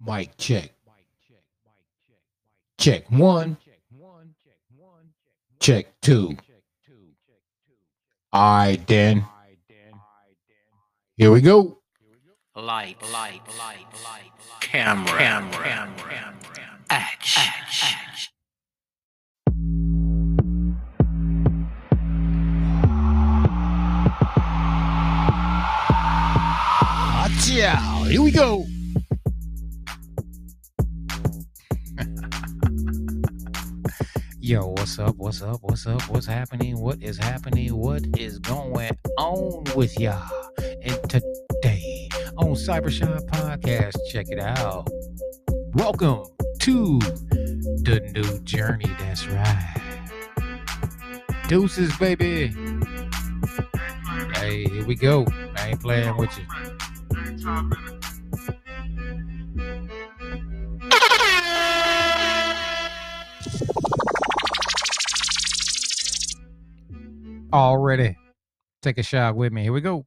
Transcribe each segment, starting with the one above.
Mic check. Check one. Check two. All right, then. Here we go. Camera, action. Ciao. Here we go. Yo, what's up? What's up? What's up? What's happening? What is happening? What is going on with y'all? And today on Cybershot Podcast, check it out. Welcome to the new journey. That's right. Deuces, baby. Hey, here we go. I ain't playing with you. Already. Take a shot with me. Here we go.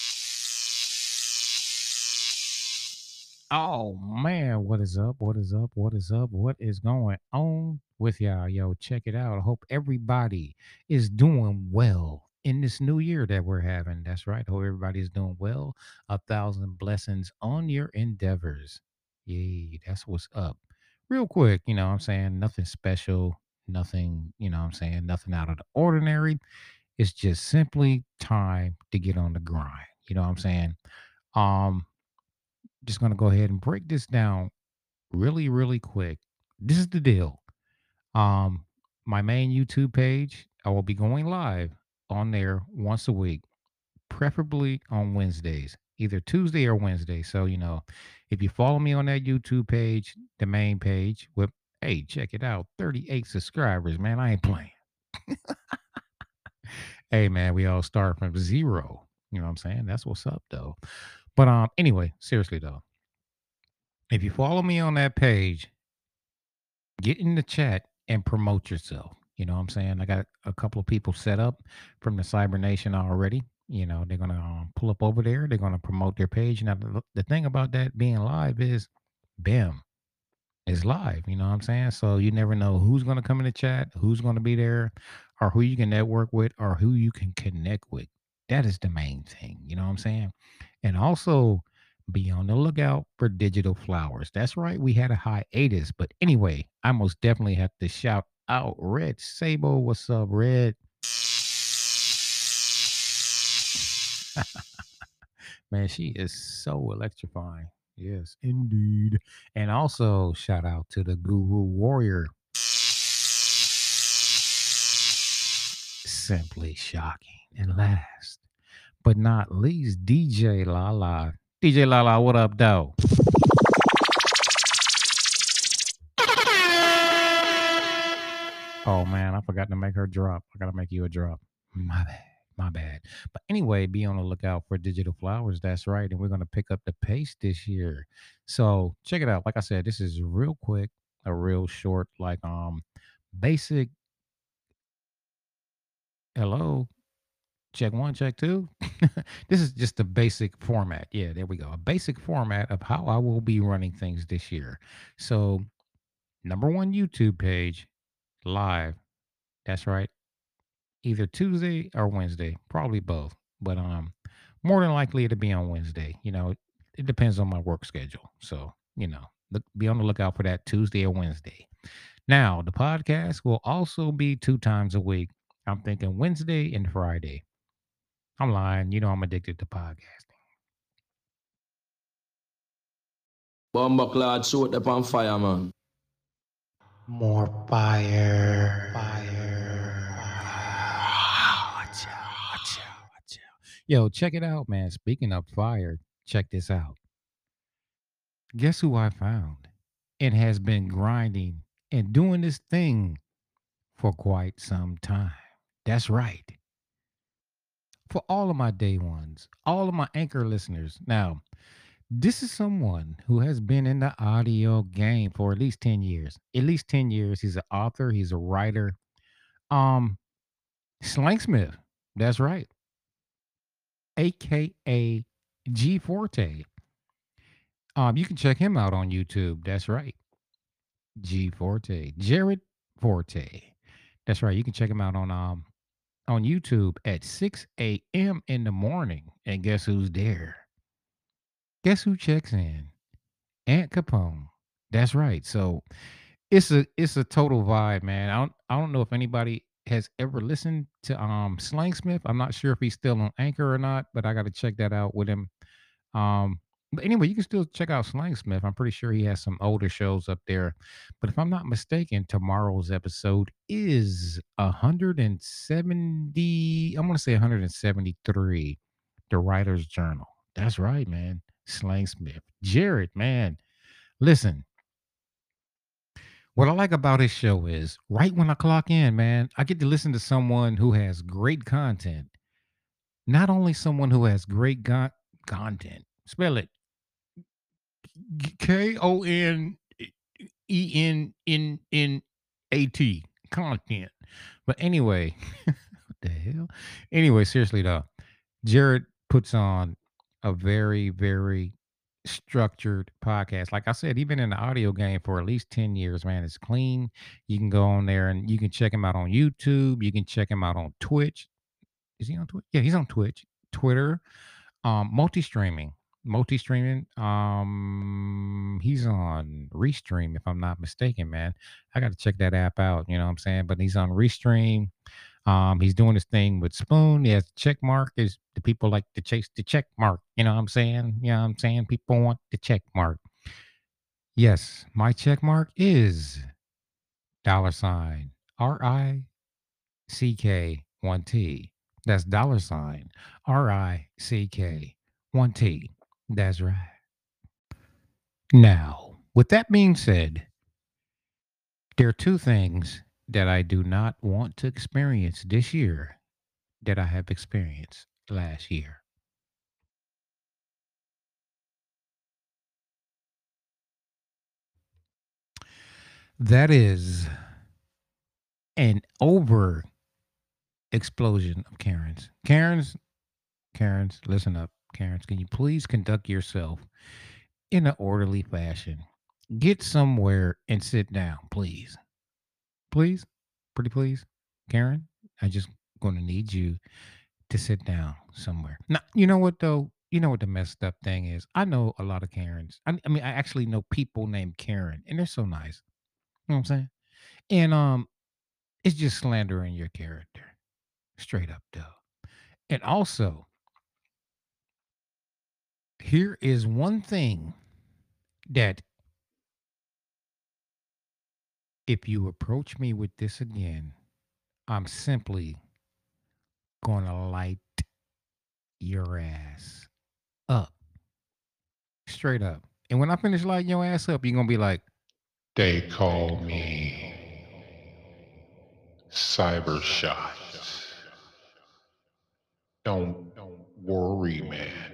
Oh man, what is up? What is up? What is up? What is going on with y'all? Yo, check it out. I hope everybody is doing well in this new year that we're having. That's right. Hope everybody is doing well. 1,000 blessings on your endeavors. Yay, that's what's up. Real quick, what I'm saying? Nothing special, nothing, I'm saying? Nothing out of the ordinary. It's just simply time to get on the grind. You know what I'm saying? Um, just gonna go ahead and break this down really, really quick. This is the deal. Um, my main YouTube page, I will be going live on there once a week, preferably on Wednesdays, either Tuesday or Wednesday. So, if you follow me on that YouTube page, the main page with, hey, check it out, 38 subscribers, man. I ain't playing. Hey, man, we all start from zero. You know what I'm saying? That's what's up, though. But anyway, seriously though, if you follow me on that page, get in the chat and promote yourself. You know what I'm saying? I got a couple of people set up from the Cyber Nation already. They're going to pull up over there. They're going to promote their page. Now, the thing about that being live is, bam, it's live. You know what I'm saying? So you never know who's going to come in the chat, who's going to be there, or who you can network with, or who you can connect with. That is the main thing. You know what I'm saying? And also, be on the lookout for digital flowers. That's right, we had a hiatus. But anyway, I most definitely have to shout out Red Sable. What's up, Red? Man, she is so electrifying. Yes, indeed. And also, shout out to the Guru Warrior. Simply shocking. And last but not least, DJ Lala. DJ Lala, what up, though? Oh man, I forgot to make her drop. I gotta make you a drop. My bad. My bad. But anyway, be on the lookout for digital flowers. That's right. And we're gonna pick up the pace this year. So check it out. Like I said, this is real quick, a real short, like basic hello. Check one, check two. This is just a basic format. Yeah, there we go. A basic format of how I will be running things this year. So number one YouTube page, live. That's right. Either Tuesday or Wednesday, probably both. But more than likely it'll be on Wednesday. It depends on my work schedule. So, be on the lookout for that Tuesday or Wednesday. Now, the podcast will also be 2 times a week. I'm thinking Wednesday and Friday. I'm lying. I'm addicted to podcasting. Bomba clad shoot up on fire, man. More fire. Fire. Watch out, watch out, watch out. Yo, check it out, man. Speaking of fire, check this out. Guess who I found? It has been grinding and doing this thing for quite some time. That's right. For all of my day ones, all of my anchor listeners. Now, this is someone who has been in the audio game for at least 10 years. At least 10 years. He's an author, he's a writer. Um, Slangsmith. That's right. AKA G Forte. You can check him out on YouTube. That's right. G Forte. Jared Forte. That's right. You can check him out on YouTube at 6 a.m. in the morning. And guess who's there? Guess who checks in? Aunt Capone. That's right. So it's a total vibe, man. I don't know if anybody has ever listened to Slangsmith. I'm not sure if he's still on Anchor or not, but I got to check that out with him. But anyway, you can still check out Slangsmith. I'm pretty sure he has some older shows up there. But if I'm not mistaken, tomorrow's episode is 170. I'm gonna say 173. The Writer's Journal. That's right, man. Slangsmith. Jared, man. Listen, what I like about his show is right when I clock in, man, I get to listen to someone who has great content. Not only someone who has great content, spell it KONENNAT, content. But anyway, what the hell? Anyway, seriously though, Jared puts on a very, very structured podcast. Like I said, he's been in the audio game for at least 10 years, man. It's clean. You can go on there and you can check him out on YouTube. You can check him out on Twitch. Is he on Twitch? Yeah, he's on Twitch, Twitter, multi-streaming. Multi-streaming. He's on Restream, if I'm not mistaken, man. I got to check that app out, you know what I'm saying? But he's on Restream. He's doing his thing with Spoon. He has the check mark. Is the people like to chase the check mark? You know what I'm saying? You know what I'm saying? People want the check mark. Yes, my check mark is $ RICK 1T. That's $RICK 1T. That's right. Now, with that being said, there are two things that I do not want to experience this year that I have experienced last year. That is an over explosion of Karens. Karens, listen up. Karens, can you please conduct yourself in an orderly fashion? Get somewhere and sit down, please. Please? Pretty please? Karen, I just gonna need you to sit down somewhere. Now, you know what though? You know what the messed up thing is? I know a lot of Karens. I mean, I actually know people named Karen, and they're so nice. You know what I'm saying? And it's just slandering your character. Straight up though. And also, here is one thing that if you approach me with this again, I'm simply gonna light your ass up. Straight up. And when I finish lighting your ass up, you're gonna be like, They call me Cybershot. Don't worry, man.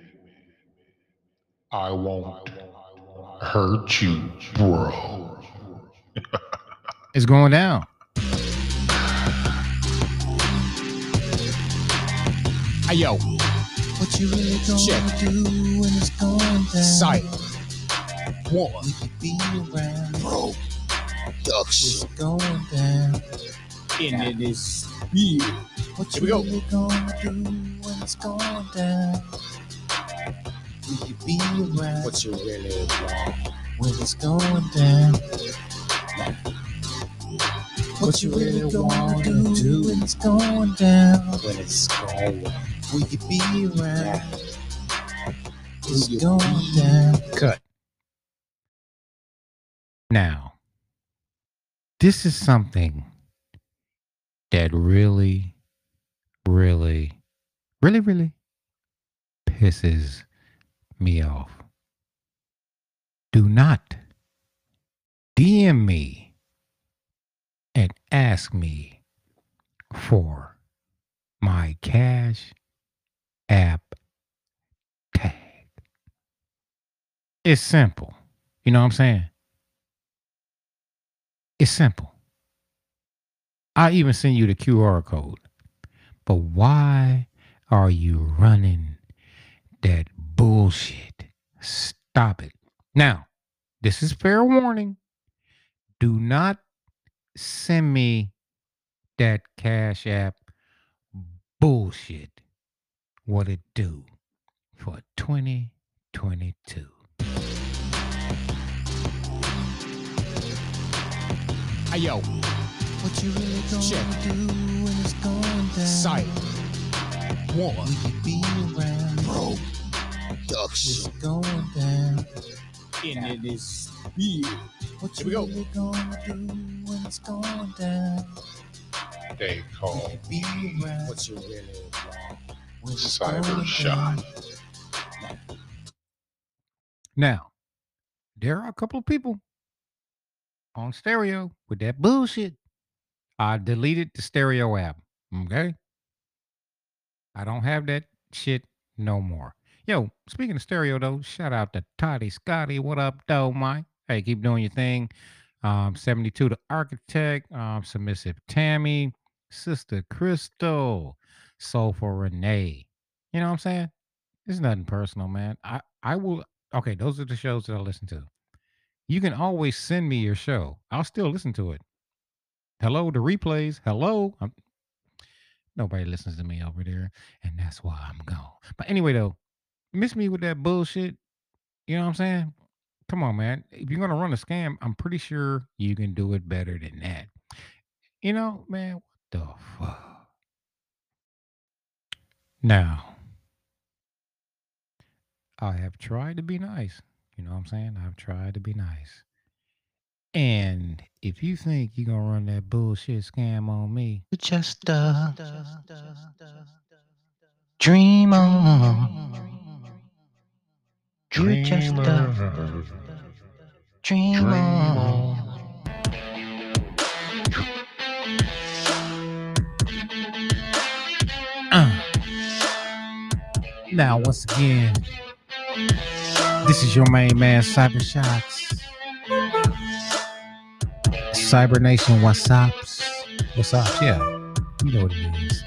I won't hurt you, bro. it's going down. Hey yo, What you really gonna Check. do when it's going down? sight. One. We could be around. It's Production. going down. And it is here. What Here we you go. really gonna do when it's going down? We could be around What you really want? when it's going down. What you really gonna do when it's going down? When it's going. We could be around. It's you going down. Cut. Now, this is something that really, really, really, really pisses me off. Do not DM me and ask me for my Cash App tag. It's simple. You know what I'm saying? It's simple. I even send you the QR code. But why are you running that bullshit? Stop it. Now, this is fair warning. Do not send me that Cash App bullshit. What it do for 2022? Hey, yo, What you really gonna Check. do when it's going down? sight. Will One. you be around? Bro. It's Production. going down. Into this beer. What Here you we go. really gonna do when it's going down? They call Be me around What you really want? when it's Cyber going Shot. down. Now, there are a couple of people on stereo with that bullshit. I deleted the stereo app. Okay. I don't have that shit no more. Yo, speaking of stereo though, shout out to Toddy Scotty. What up, though, Mike? Hey, keep doing your thing. 72 the architect, submissive Tammy, Sister Crystal, Soulful Renee. You know what I'm saying? It's nothing personal, man. I will okay, those are the shows that I listen to. You can always send me your show. I'll still listen to it. Hello, the replays. Hello. Nobody listens to me over there, and that's why I'm gone. But anyway, though, miss me with that bullshit. You know what I'm saying? Come on, man. If you're gonna run a scam, I'm pretty sure you can do it better than that. You know, man, what the fuck? Now, I have tried to be nice. You know what I'm saying? I've tried to be nice. And if you think you're gonna run that bullshit scam on me, Just dream on. You just Dreamer. dream Dream on. on. now once again, this is your main man, Cyber Shots. Cyber Nation, what's up? What's up? Yeah, you know what it is.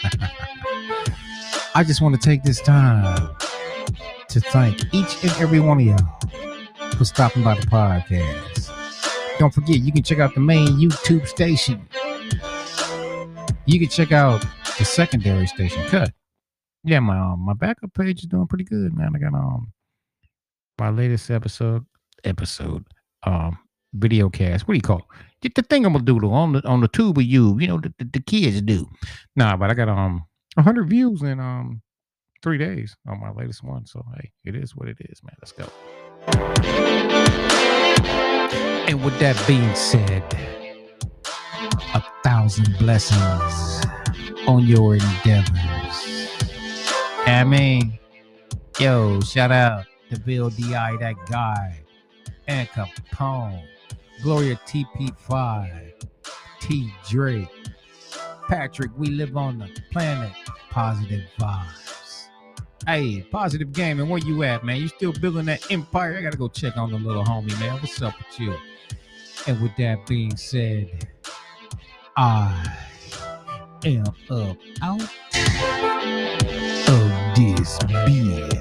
I just want to take this time to thank each and every one of y'all for stopping by the podcast. Don't forget, you can check out the main YouTube station. You can check out the secondary station, Cut. Yeah, my backup page is doing pretty good, man. I got my latest episode video cast. What do you call it? Get the thingamadoodle on the tube of you. You know the kids do. Nah, but I got 100 views in 3 days on my latest one. So hey, it is what it is, man. Let's go. And with that being said, 1,000 blessings on your endeavors. I mean, yo, shout out to Bill D.I., that guy, and Capone, Gloria TP5, T. Drake, Patrick, we live on the planet, positive vibes. Hey, Positive Gaming, where you at, man? You still building that empire? I gotta go check on the little homie, man. What's up with you? And with that being said, I am up out of this beer.